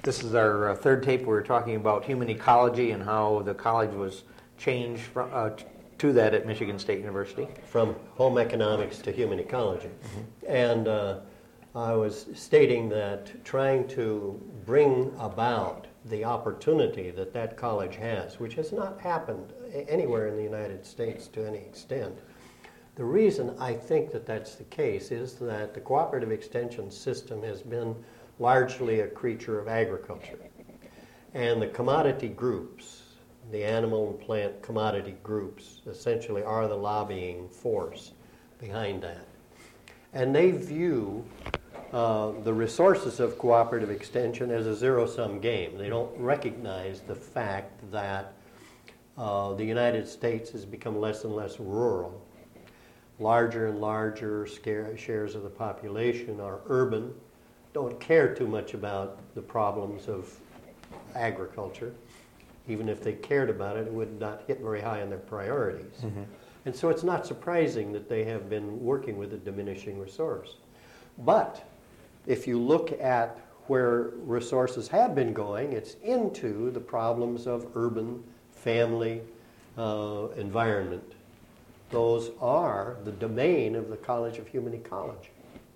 This is our third tape. We're talking about human ecology and how the college was changed to that at Michigan State University. From home economics to human ecology. And I was stating that trying to bring about the opportunity that that college has, which has not happened anywhere in the United States to any extent. The reason I think that that's the case is that the cooperative extension system has been largely a creature of agriculture. And the commodity groups, the animal and plant commodity groups, essentially are the lobbying force behind that. And they view the resources of cooperative extension as a zero-sum game. They don't recognize the fact that the United States has become less and less rural. Larger and larger shares of the population are urban, don't care too much about the problems of agriculture. Even if they cared about it, it would not hit very high on their priorities. Mm-hmm. And so it's not surprising that they have been working with a diminishing resource. But if you look at where resources have been going, it's into the problems of urban, family, environment. Those are the domain of the College of Human Ecology.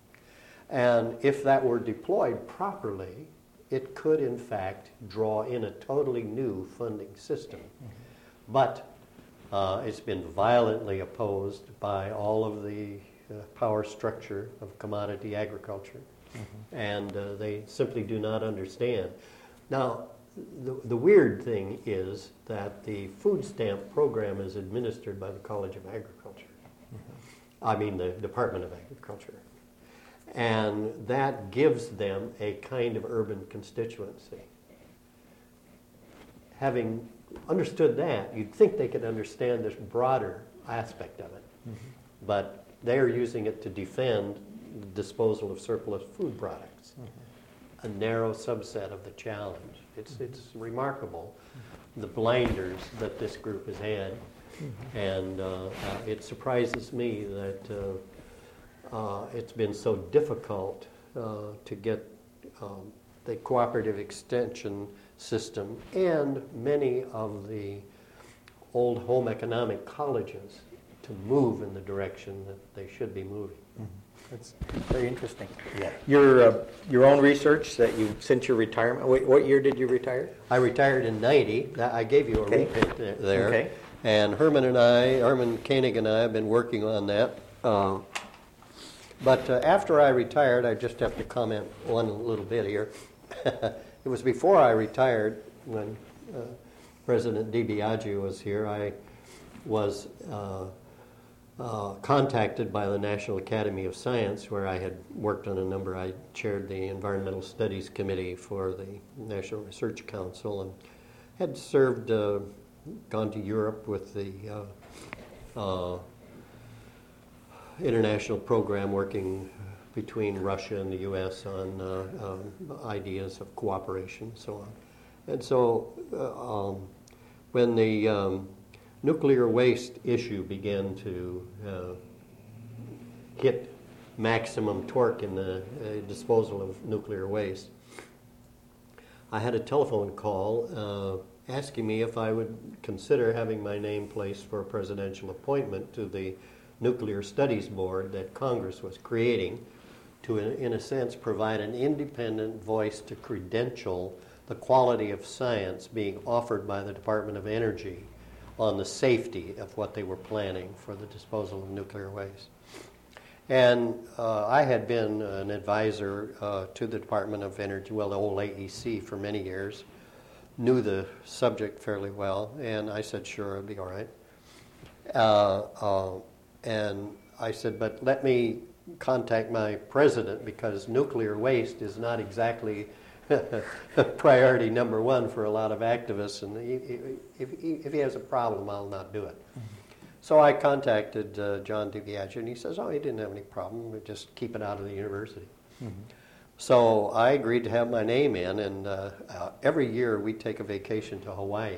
And if that were deployed properly, it could, in fact, draw in a totally new funding system. Mm-hmm. But it's been violently opposed by all of the power structure of commodity agriculture. Mm-hmm. And they simply do not understand. Now, the weird thing is that the food stamp program is administered by the College of Agriculture. Mm-hmm. I mean the Department of Agriculture. And that gives them a kind of urban constituency. Having understood that, you'd think they could understand this broader aspect of it. Mm-hmm. But they're using it to defend the disposal of surplus food products. Mm-hmm. A narrow subset of the challenge. It's remarkable, the blinders that this group has had. Mm-hmm. And it surprises me that it's been so difficult to get the cooperative extension system and many of the old home economic colleges to move in the direction that they should be moving. Mm-hmm. That's very interesting. Yeah. Your own research that you since your retirement. What year did you retire? I retired in '90. I gave you a repeat there. Okay. And Herman Koenig and I have been working on that. But after I retired, I just have to comment one little bit here. It was before I retired when President DiBiagio was here. I was contacted by the National Academy of Science, where I had worked on a number. I chaired the Environmental Studies Committee for the National Research Council and had served, gone to Europe with the international program working between Russia and the U.S. on ideas of cooperation and so on. And so when the nuclear waste issue began to hit maximum torque in the disposal of nuclear waste, I had a telephone call asking me if I would consider having my name placed for a presidential appointment to the Nuclear Studies Board that Congress was creating to, in a sense, provide an independent voice to credential the quality of science being offered by the Department of Energy on the safety of what they were planning for the disposal of nuclear waste. And I had been an advisor to the Department of Energy, well, the old AEC, for many years, knew the subject fairly well, and I said, sure, it'd be all right. And I said, but let me contact my president, because nuclear waste is not exactly priority number one for a lot of activists, and if he has a problem, I'll not do it. Mm-hmm. So I contacted John DiBiagio, and he says, oh, he didn't have any problem, we'd just keep it out of the university. Mm-hmm. So I agreed to have my name in, and every year we take a vacation to Hawaii.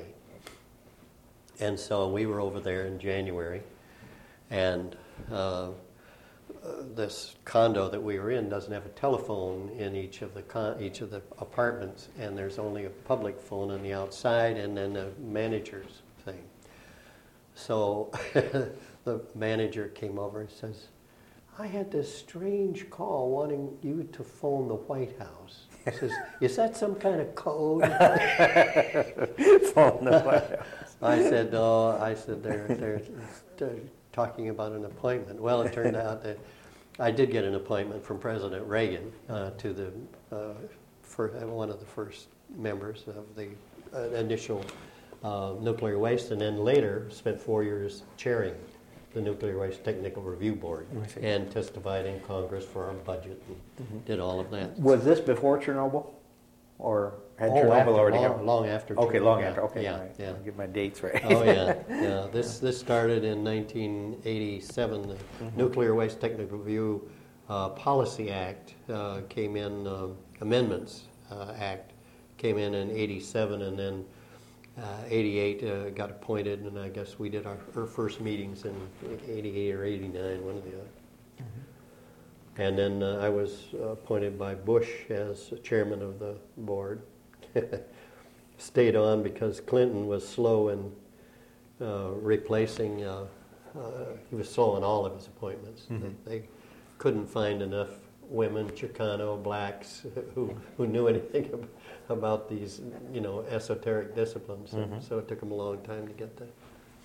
And so we were over there in January, and this condo that we were in doesn't have a telephone in each of the apartments, and there's only a public phone on the outside, and then a manager's thing. So the manager came over and says, "I had this strange call wanting you to phone the White House." He says, "Is that some kind of code?" Phone the White House. I said, "No." I said, they're talking about an appointment. Well, it turned out that I did get an appointment from President Reagan to the one of the first members of the initial nuclear waste, and then later spent 4 years chairing the Nuclear Waste Technical Review Board and testified in Congress for our budget and did all of that. Was this before Chernobyl, or had Oh, Chernobyl after, already long, come? long after. Okay, Chernobyl. long Yeah, after. Okay, yeah, all right. yeah. I'll get my dates right. Oh yeah, yeah. This started in 1987. The Nuclear Waste Technical Review Policy Act came in. Amendments Act came in '87, and then '88 got appointed, and I guess we did our first meetings in '88 or '89, one or the other. And then I was appointed by Bush as chairman of the board. Stayed on because Clinton was slow in replacing, he was slow in all of his appointments. They couldn't find enough women, Chicano, blacks, who knew anything about these, esoteric disciplines. So it took them a long time to get that.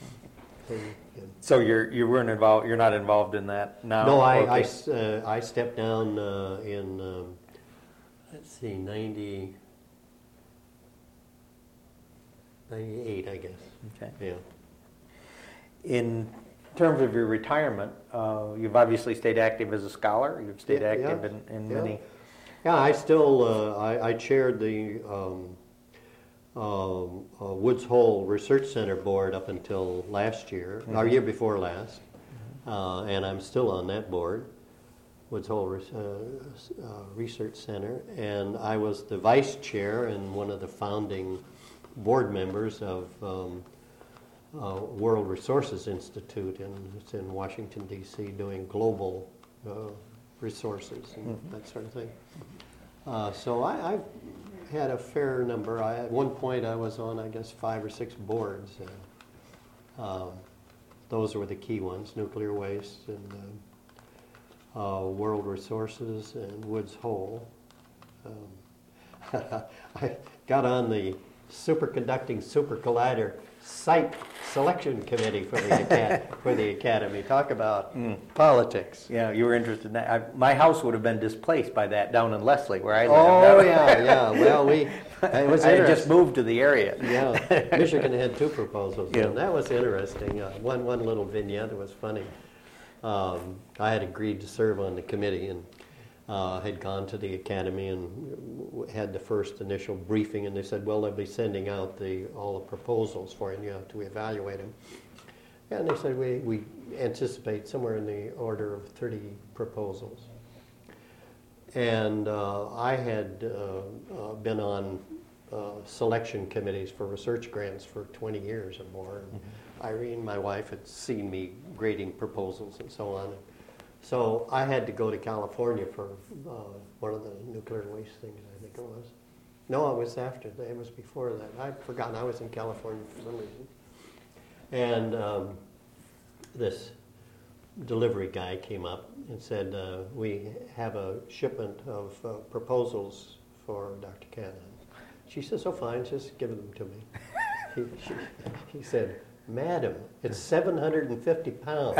So you weren't involved. You're not involved in that now. No, Okay. I stepped down in let's see, 98, I guess. Okay. Yeah. In terms of your retirement, you've obviously stayed active as a scholar. You've stayed Yeah, active yeah, in yeah. many. Yeah, I still I chaired the Woods Hole Research Center board up until last year, or year before last, and I'm still on that board, Woods Hole Research Center, and I was the vice chair and one of the founding board members of World Resources Institute, and it's in Washington, D.C., doing global resources and that sort of thing. So I've had a fair number. At one point I was on, I guess, 5 or 6 boards. Those were the key ones: Nuclear Waste and World Resources and Woods Hole. I got on the Superconducting Super Collider Site Selection Committee for the Academy. Talk about politics. Yeah, you were interested in that. My house would have been displaced by that down in Leslie, where I live. Oh yeah. Well, it was I had just interesting. moved to the area. Yeah, Michigan had 2 proposals, Yeah. and that was interesting. One little vignette that was funny. I had agreed to serve on the committee and had gone to the academy and had the first initial briefing, and they said, well, they'll be sending out all the proposals for you, and you have to evaluate them. And they said, we anticipate somewhere in the order of 30 proposals. And I had been on selection committees for research grants for 20 years or more. And Irene, my wife, had seen me grading proposals and so on. So I had to go to California for one of the nuclear waste things, I think it was. No, it was after that. It was before that. I'd forgotten I was in California for some reason. And this delivery guy came up and said, we have a shipment of proposals for Dr. Cannon. She says, oh, fine, just give them to me. He said, Madam, it's 750 pounds.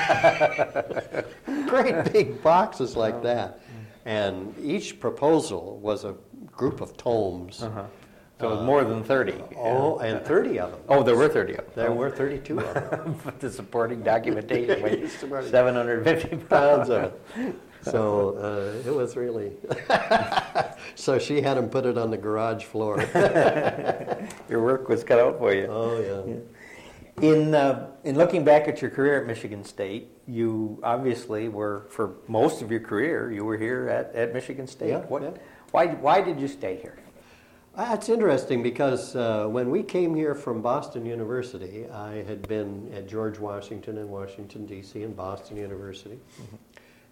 Great big boxes like that. And each proposal was a group of tomes. So it was more than 30. Oh, and 30 of them. Oh, there were 30 of them. There were 32 of them. But the supporting documentation weighed Supporting 750 pounds of it. So it was really... So she had him put it on the garage floor. Your work was cut out for you. Oh, yeah. In looking back at your career at Michigan State, you obviously were, for most of your career, you were here at Michigan State. Yeah, yeah. Why did you stay here? It's interesting because when we came here from Boston University, I had been at George Washington in Washington, D.C., and Boston University.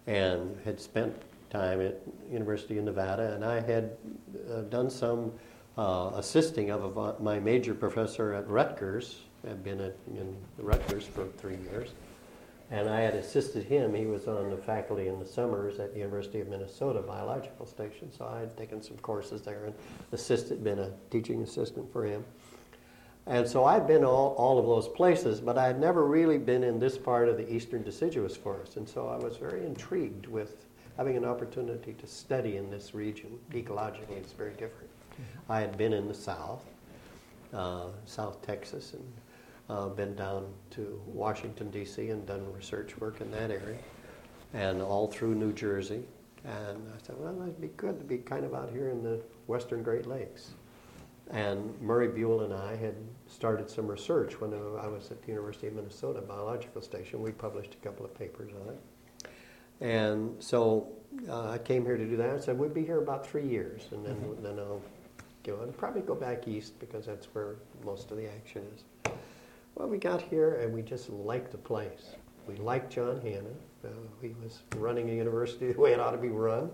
and had spent time at University of Nevada, and I had done some assisting of my major professor at Rutgers. I'd been in Rutgers for 3 years, and I had assisted him. He was on the faculty in the summers at the University of Minnesota Biological Station, so I had taken some courses there and been a teaching assistant for him. And so I've been all of those places, but I had never really been in this part of the eastern deciduous forest, and so I was very intrigued with having an opportunity to study in this region. Ecologically, it's very different. I had been in the South, South Texas, and been down to Washington, D.C. and done research work in that area, and all through New Jersey. And I said, well, it'd be good to be kind of out here in the western Great Lakes. And Murray Buell and I had started some research when I was at the University of Minnesota Biological Station. We published a couple of papers on it. And so I came here to do that. I said, we'd be here about 3 years, and then I'll go and probably go back east because that's where most of the action is. Well, we got here and we just liked the place. We liked John Hanna. He was running a university the way it ought to be run,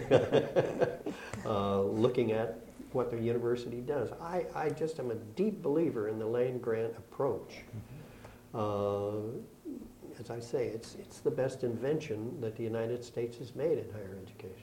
looking at what the university does. I just am a deep believer in the land-grant approach. As I say, it's the best invention that the United States has made in higher education.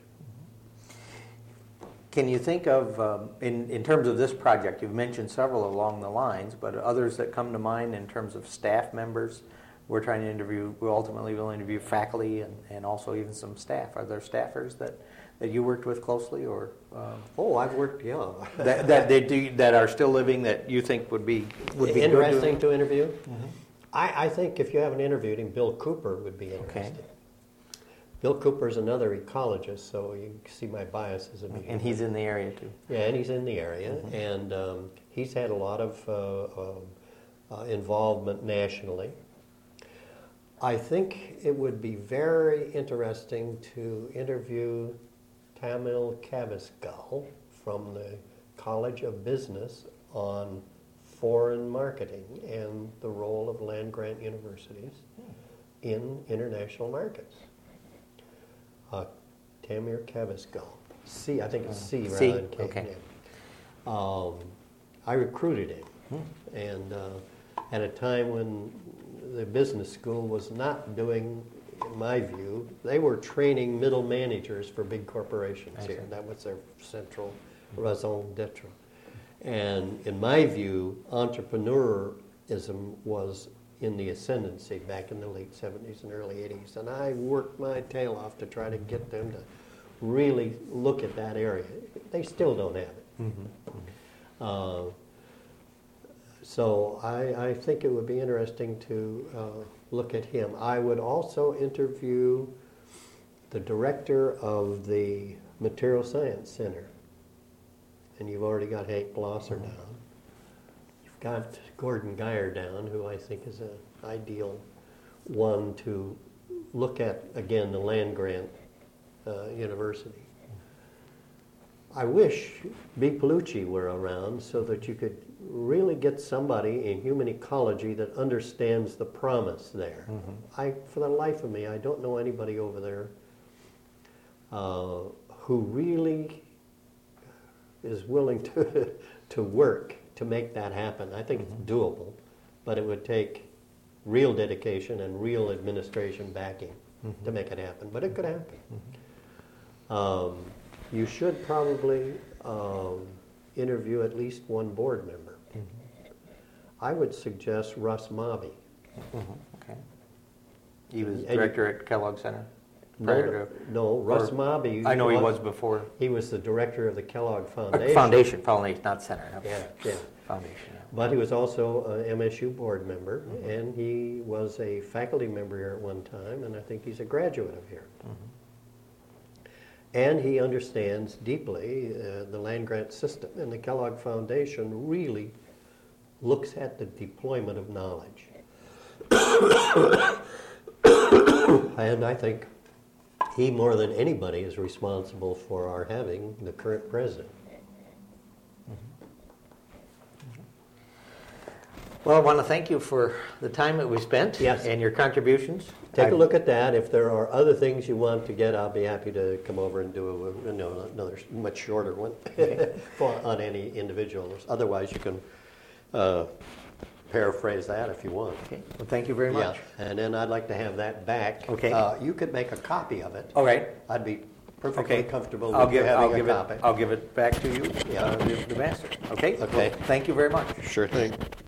Can you think of, in terms of this project, you've mentioned several along the lines, but others that come to mind in terms of staff members? We're trying to interview, we ultimately will interview faculty and also even some staff. Are there staffers that you worked with closely, or I've worked, yeah. that are still living that you think would be interesting to interview? Mm-hmm. I think if you haven't interviewed him, Bill Cooper would be interesting. Okay. Bill Cooper's another ecologist, so you can see my biases. And he's in the area too. Yeah, and he's in the area, mm-hmm. and he's had a lot of involvement nationally. I think it would be very interesting to interview Tamil Kavasgal from the College of Business on foreign marketing and the role of land-grant universities in international markets. Tamir Kavasgal. C, I think it's C rather than K. Okay. I recruited him, and at a time when the business school was not doing, in my view, they were training middle managers for big corporations here. That was their central raison d'etre. And in my view, entrepreneurism was in the ascendancy back in the late 70s and early 80s. And I worked my tail off to try to get them to really look at that area. They still don't have it. Mm-hmm. So I think it would be interesting to look at him. I would also interview the director of the Material Science Center. And you've already got Hank Blosser down. You've got Gordon Geyer down, who I think is an ideal one to look at, again, the land-grant university. I wish B. Palucci were around so that you could really get somebody in human ecology that understands the promise there. Mm-hmm. For the life of me, I don't know anybody over there who really is willing to work to make that happen. I think it's doable, but it would take real dedication and real administration backing to make it happen. But it could happen. You should probably interview at least one board member. I would suggest Russ Mobby. Okay. He was director at Kellogg Center? No, Russ Mobby. I know he was before. He was the director of the Kellogg Foundation. Foundation, not center. Yeah. Foundation. Yeah. But he was also an MSU board member, and he was a faculty member here at one time, and I think he's a graduate of here. And he understands deeply the land-grant system, and the Kellogg Foundation really looks at the deployment of knowledge. And I think he, more than anybody, is responsible for our having the current president. Well, I want to thank you for the time that we spent Yes. and your contributions. Take a look at that. If there are other things you want to get, I'll be happy to come over and do another much shorter one on any individuals. Otherwise, you can paraphrase that if you want. Okay. Well, thank you very much. Yeah. And then I'd like to have that back. Okay. You could make a copy of it. All right. I'd be perfectly Okay. comfortable with you having a copy. I'll give it back to you, Yeah. the master. Okay? Okay. Well, thank you very much. Sure thing.